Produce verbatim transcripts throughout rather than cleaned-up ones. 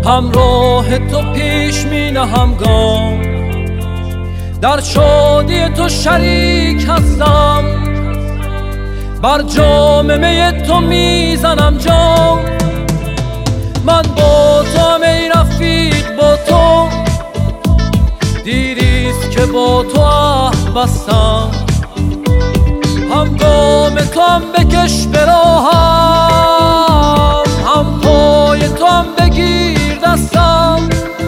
همراه تو پیش می نهم گام، در شادی تو شریک هستم، بر جام می تو میزنم جام. من با تو هم ای رفیق، با تو دیریست که با تو عهد بستم، هم گام تو هم بکش به راهم، هم پای تو هم بگیر دستم.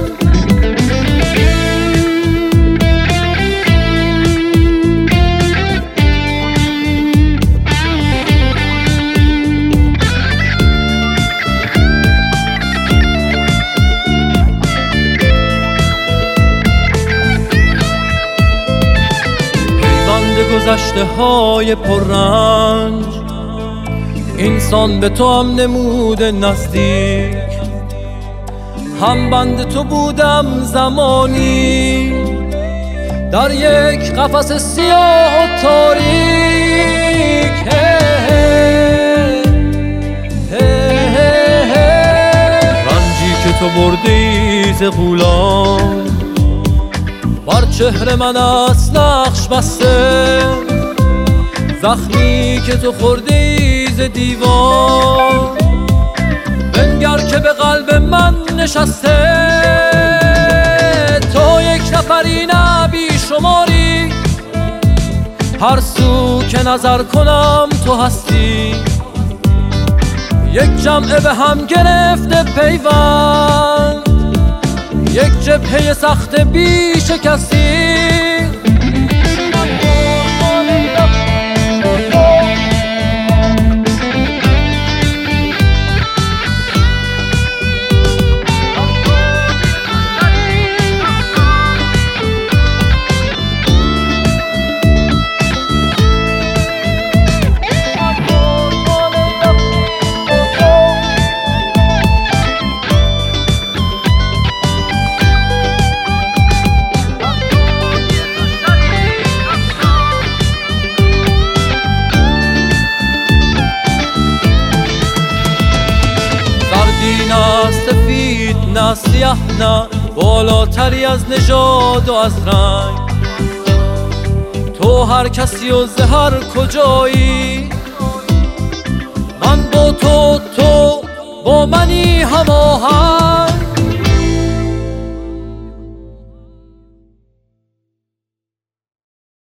گذشته های پررنج انسان به تو هم نموده نزدیک، هم بند تو بودم زمانی در یک قفس سیاه و تاریک. رنجی که تو بردی ز غولان بر چهره من است نقش بسته، زخمی که تو خوردی ز دیوار بنگر که به قلب من نشسته. تو یک نفری نه بی شماری، هر سو که نظر کنم تو هستی، یک جمعه به هم گرفته پیوند، یک جبهه سخت بی شکستی. نه سفید نه سیاه نه بالاتری از نژاد و از رنگ، تو هر کسی و ز هر کجایی، من با تو تو با منی هماهنگ.